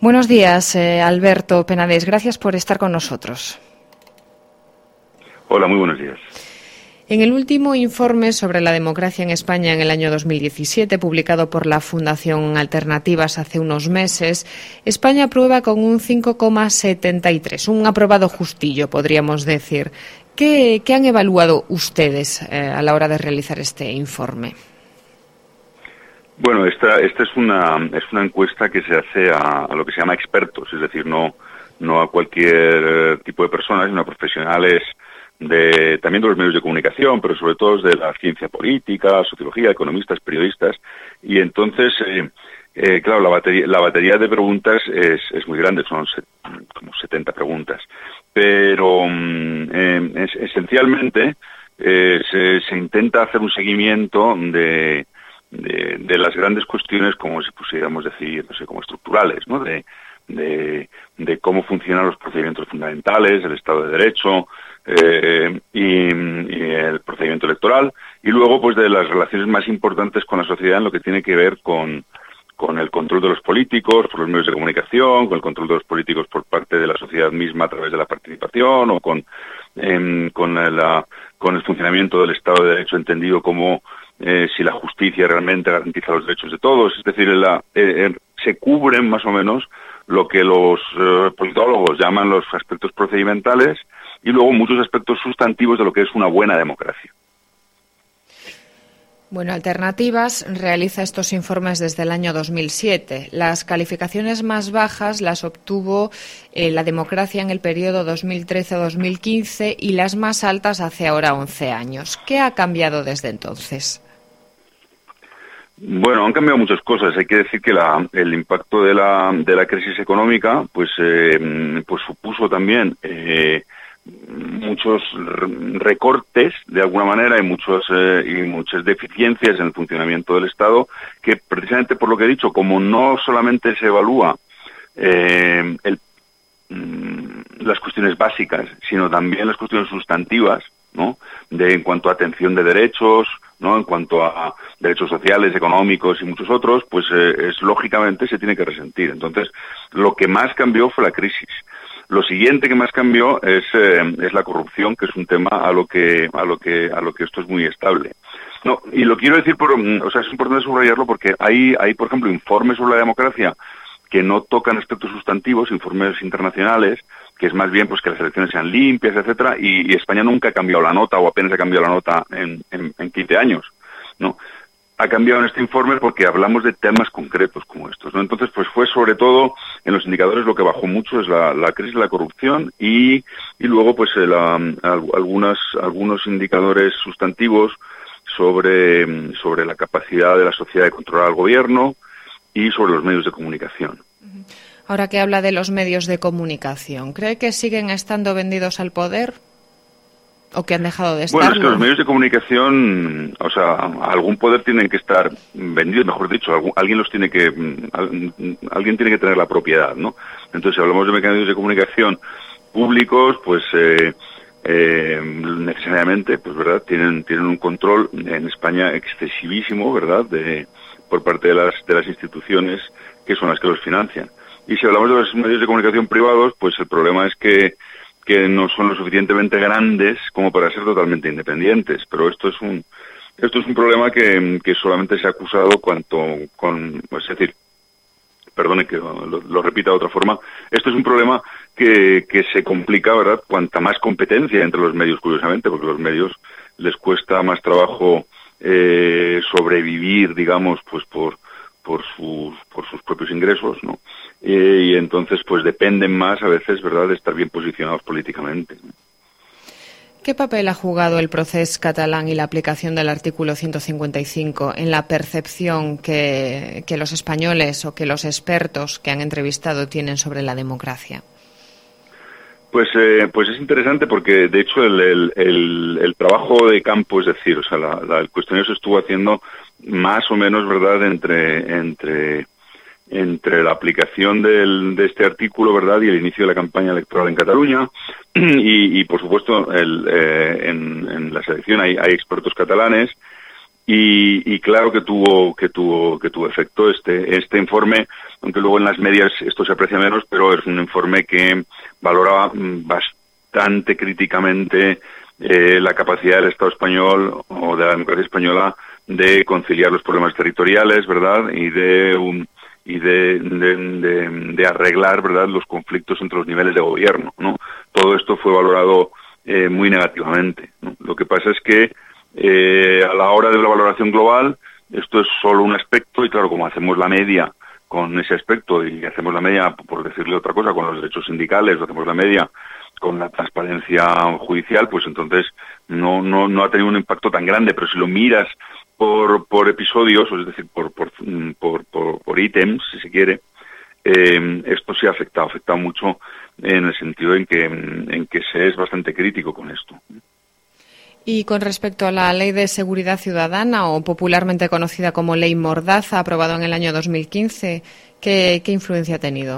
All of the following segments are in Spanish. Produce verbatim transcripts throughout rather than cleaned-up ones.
Buenos días, eh, Alberto Penades. Gracias por estar con nosotros. Hola, muy buenos días. En el último informe sobre la democracia en España en el año dos mil diecisiete, publicado por la Fundación Alternativas hace unos meses, España aprueba con un cinco coma setenta y tres, un aprobado justillo, podríamos decir. ¿Qué, qué han evaluado ustedes eh, a la hora de realizar este informe? Bueno, esta, esta es una es una encuesta que se hace a, a lo que se llama expertos, es decir, no no a cualquier tipo de personas, sino a profesionales de también de los medios de comunicación, pero sobre todo de la ciencia política, sociología, economistas, periodistas, y entonces, eh, eh, claro, la batería, la batería de preguntas es, es muy grande, son set, como setenta preguntas, pero eh, es, esencialmente eh, se, se intenta hacer un seguimiento de De, de las grandes cuestiones, como si pusiéramos decir, no sé, como estructurales, ¿no? De, de, de cómo funcionan los procedimientos fundamentales, el Estado de Derecho eh, y, y el procedimiento electoral, y luego, pues, de las relaciones más importantes con la sociedad en lo que tiene que ver con, con el control de los políticos por los medios de comunicación, con el control de los políticos por parte de la sociedad misma a través de la participación, o con, eh, con, la, con el funcionamiento del Estado de Derecho entendido como Eh, si la justicia realmente garantiza los derechos de todos, es decir, la, eh, eh, se cubren más o menos lo que los eh, politólogos llaman los aspectos procedimentales y luego muchos aspectos sustantivos de lo que es una buena democracia. Bueno, Alternativas realiza estos informes desde el año dos mil siete. Las calificaciones más bajas las obtuvo eh, la democracia en el periodo dos mil trece a dos mil quince y las más altas hace ahora once años. ¿Qué ha cambiado desde entonces? Bueno, han cambiado muchas cosas. Hay que decir que la, el impacto de la, de la crisis económica pues, eh, pues supuso también eh, muchos recortes, de alguna manera, y, muchos, eh, y muchas deficiencias en el funcionamiento del Estado, que precisamente por lo que he dicho, como no solamente se evalúa eh, el, las cuestiones básicas, sino también las cuestiones sustantivas, ¿no? De, en cuanto a atención de derechos, ¿no? En cuanto a derechos sociales, económicos y muchos otros, pues eh, es lógicamente se tiene que resentir. Entonces, lo que más cambió fue la crisis. Lo siguiente que más cambió es eh, es la corrupción, que es un tema a lo que a lo que a lo que esto es muy estable. No, y lo quiero decir por, o sea, es importante subrayarlo porque hay hay por ejemplo informes sobre la democracia que no tocan aspectos sustantivos, informes internacionales, que es más bien pues que las elecciones sean limpias, etcétera, y, y España nunca ha cambiado la nota, o apenas ha cambiado la nota en, en, en quince años, ¿no? Ha cambiado en este informe porque hablamos de temas concretos como estos, ¿no? Entonces, pues fue sobre todo en los indicadores lo que bajó mucho es la, la crisis de la corrupción y, y luego pues la, algunas, algunos indicadores sustantivos sobre, sobre la capacidad de la sociedad de controlar al gobierno y sobre los medios de comunicación. Ahora que habla de los medios de comunicación, ¿cree que siguen estando vendidos al poder o que han dejado de estarlo? Bueno, es que los medios de comunicación, o sea, algún poder tienen que estar vendidos, mejor dicho, algún, alguien los tiene que, alguien tiene que tener la propiedad, ¿no? Entonces, si hablamos de medios de comunicación públicos, pues eh, eh, necesariamente, pues verdad, tienen tienen un control en España excesivísimo, verdad, de por parte de las de las instituciones que son las que los financian. Y si hablamos de los medios de comunicación privados, pues el problema es que, que no son lo suficientemente grandes como para ser totalmente independientes. Pero esto es un esto es un problema que, que solamente se ha acusado cuanto con, pues, es decir, perdone que lo, lo repita de otra forma, esto es un problema que, que se complica, ¿verdad?, cuanta más competencia entre los medios, curiosamente, porque a los medios les cuesta más trabajo eh, sobrevivir, digamos, pues por por sus por sus propios ingresos, ¿no? Eh, y entonces pues dependen más a veces, ¿verdad?, de estar bien posicionados políticamente, ¿no? ¿Qué papel ha jugado el procés catalán y la aplicación del artículo ciento cincuenta y cinco en la percepción que, que los españoles o que los expertos que han entrevistado tienen sobre la democracia? Pues eh, pues es interesante porque de hecho el, el, el, el trabajo de campo, es decir, o sea, la, la, el cuestionario se estuvo haciendo más o menos, ¿verdad?, entre entre entre la aplicación del, de este artículo, ¿verdad?, y el inicio de la campaña electoral en Cataluña y, y por supuesto el, eh, en, en la selección hay, hay expertos catalanes Y, y claro que tuvo que tuvo que tuvo efecto este este informe, aunque luego en las medias esto se aprecia menos, pero es un informe que valoraba bastante críticamente eh, la capacidad del Estado español o de la democracia española de conciliar los problemas territoriales, ¿verdad? Y de un, y de, de, de, de arreglar, ¿verdad?, los conflictos entre los niveles de gobierno, ¿no? Todo esto fue valorado eh, muy negativamente, ¿no? Lo que pasa es que Eh, a la hora de la valoración global, esto es solo un aspecto y claro, como hacemos la media con ese aspecto y hacemos la media, por decirle otra cosa, con los derechos sindicales, o hacemos la media con la transparencia judicial, pues entonces no no no ha tenido un impacto tan grande, pero si lo miras por por episodios, es decir, por por por, por, por ítems, si se quiere, eh, esto sí ha afectado, ha afectado mucho en el sentido en que en que se es bastante crítico con esto. Y con respecto a la Ley de Seguridad Ciudadana, o popularmente conocida como Ley Mordaza, aprobada en el año dos mil quince, ¿qué, qué influencia ha tenido?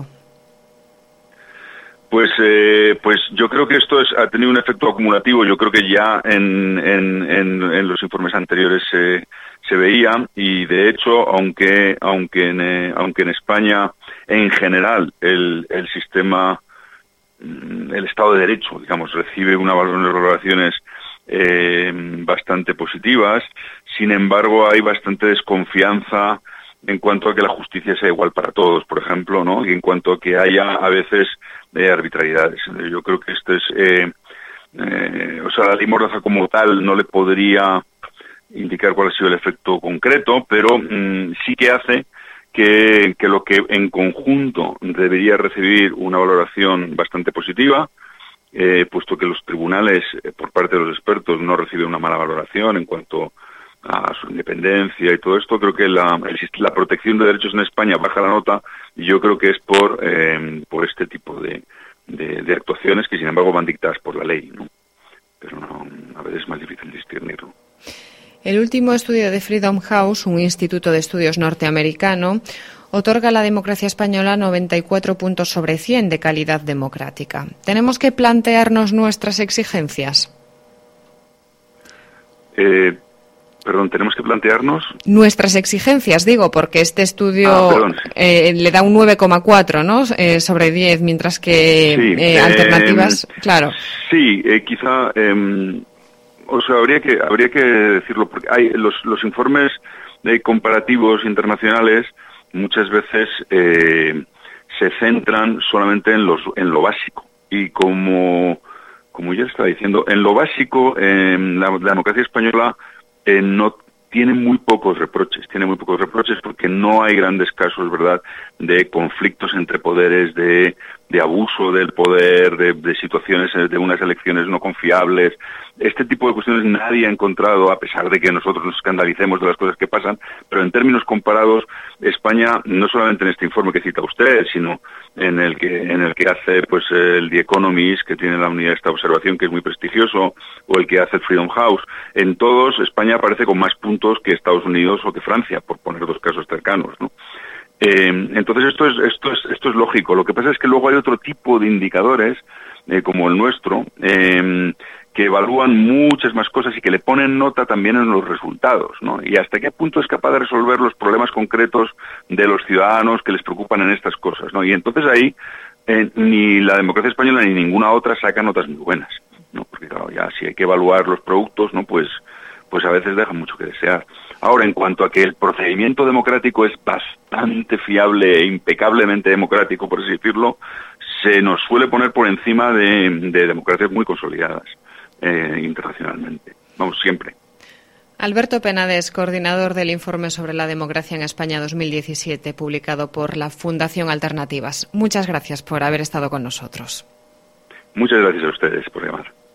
Pues eh, pues yo creo que esto es, ha tenido un efecto acumulativo. Yo creo que ya en, en, en, en los informes anteriores se, se veía, y de hecho, aunque aunque en, eh, aunque en España en general el, el sistema, el Estado de Derecho, digamos, recibe una, unas valoraciones Eh, bastante positivas, sin embargo hay bastante desconfianza en cuanto a que la justicia sea igual para todos, por ejemplo, ¿no? Y en cuanto a que haya a veces eh, arbitrariedades. Yo creo que esto es, eh, eh, o sea, la ley Mordaza como tal no le podría indicar cuál ha sido el efecto concreto, pero mmm, sí que hace que, que lo que en conjunto debería recibir una valoración bastante positiva, Eh, puesto que los tribunales, eh, por parte de los expertos, no reciben una mala valoración en cuanto a su independencia y todo esto. Creo que la, el, la protección de derechos en España baja la nota, y yo creo que es por eh, por este tipo de, de, de actuaciones que, sin embargo, van dictadas por la ley, ¿no? Pero no, a veces es más difícil discernirlo. El último estudio de Freedom House, un instituto de estudios norteamericano, otorga a la democracia española noventa y cuatro puntos sobre cien de calidad democrática. ¿Tenemos que plantearnos nuestras exigencias? Eh, perdón, ¿tenemos que plantearnos? Nuestras exigencias, digo, porque este estudio ah, perdón, sí. eh, le da un nueve coma cuatro, ¿no? Eh, sobre diez, mientras que sí, eh, alternativas, eh, claro. Sí, eh, quizá, eh, o sea, habría que habría que decirlo, porque hay los, los informes eh, comparativos internacionales muchas veces eh, se centran solamente en los en lo básico, y como como ya estaba diciendo, en lo básico eh, la, la democracia española eh, no tiene muy pocos reproches, tiene muy pocos reproches porque no hay grandes casos, ¿verdad?, de conflictos entre poderes, de, de abuso del poder, de, de situaciones de unas elecciones no confiables. Este tipo de cuestiones nadie ha encontrado, a pesar de que nosotros nos escandalicemos de las cosas que pasan, pero en términos comparados, España, no solamente en este informe que cita usted, sino en el que en el que hace pues el The Economist, que tiene la unidad de esta observación, que es muy prestigioso, o el que hace el Freedom House, en todos España aparece con más puntos que Estados Unidos o que Francia, por poner dos casos cercanos, ¿no? Eh, entonces esto es esto es esto es lógico. Lo que pasa es que luego hay otro tipo de indicadores, eh, como el nuestro, eh, que evalúan muchas más cosas y que le ponen nota también en los resultados, ¿no? Y hasta qué punto es capaz de resolver los problemas concretos de los ciudadanos que les preocupan en estas cosas, ¿no? Y entonces ahí eh, ni la democracia española ni ninguna otra saca notas muy buenas, ¿no? Porque claro, ya si hay que evaluar los productos, ¿no? Pues pues a veces dejan mucho que desear. Ahora, en cuanto a que el procedimiento democrático es bastante fiable e impecablemente democrático, por así decirlo, se nos suele poner por encima de, de democracias muy consolidadas eh, internacionalmente. Vamos, siempre. Alberto Penades, coordinador del informe sobre la democracia en España dos mil diecisiete, publicado por la Fundación Alternativas. Muchas gracias por haber estado con nosotros. Muchas gracias a ustedes por llamar.